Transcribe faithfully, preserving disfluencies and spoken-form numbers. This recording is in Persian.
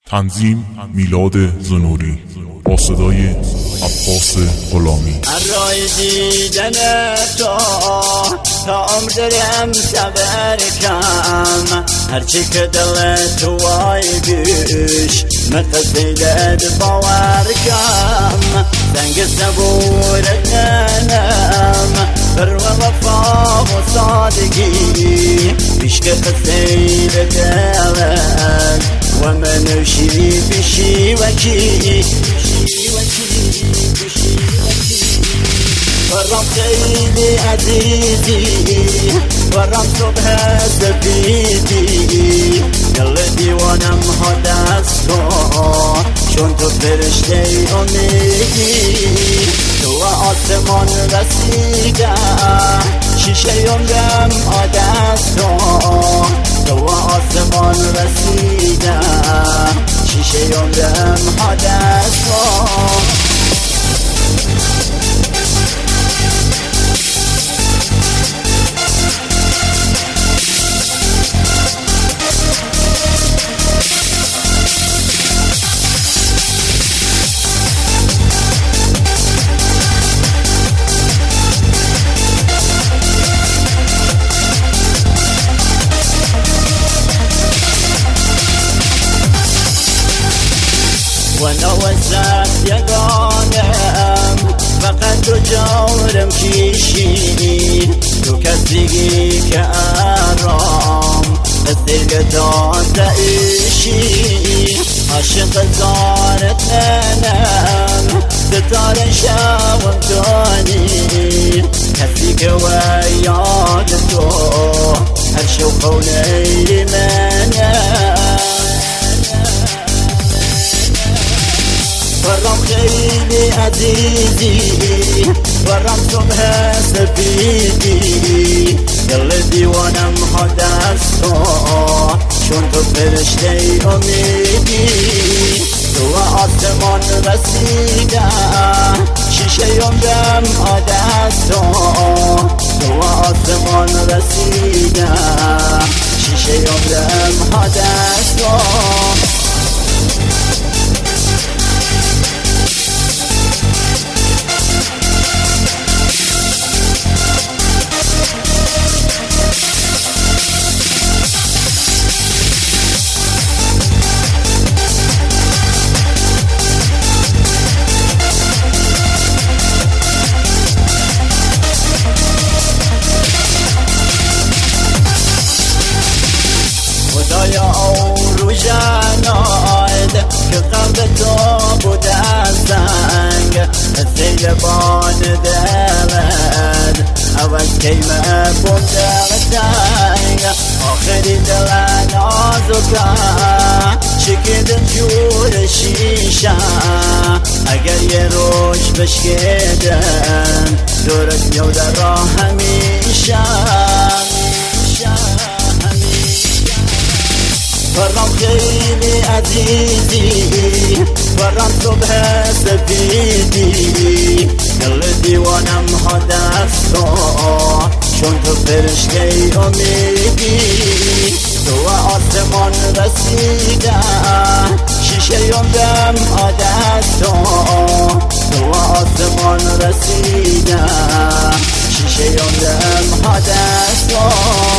تنظیم میلاد زنوری با صدای عباس غلامی. رای دیدن تو تا عمر دارم صبر کم، هرچی که دل تو وای بیش مقصدت باور کم، سنگ صبورت ننم بر وفا و سادگی بیش که قصیر دلت و من شی بشی وکی ورم خیلی عزیزی ورم صبح سپیدی دل دیوانم ها دست کن چون تو فرشته امیدی تو آسمان رسیدم شیشه عمرم عادت کن تو آسمان رسیدم شیشه عمرم عادت کن. وانا وزعت یگانم فقط تو جورم کشی تو کسی که آرام قصه داده ایشی عاشق زارت منم ستاره شوم دانی کسی که و یاد تو هر شوق و لیل منم ورم خیلی عزیزی ورم صبح سپیدی دل دیوانم ها دست کن چون تو فرشته امیدی تو آسمان رسیدم شیشه عمرم عادت کن تو آسمان رسیدم شیشه عمرم عادت کن. خدایا او رو جناید که قلب تو بوده سنگ سیل بان دلد عوض کیمه بوده تنگ آخری دل نازکه شکیدن جور شیشه اگر یه روش بشکیدن دورت میوده را همیشه ورم خیلی عزیزی ورم صبح سپیدی دل دیوانم ها دست کن چون تو فرشته امیدی تو آسمان رسیدم شیشه عمرم عادت کن تو آسمان رسیدم شیشه عمرم عادت کن.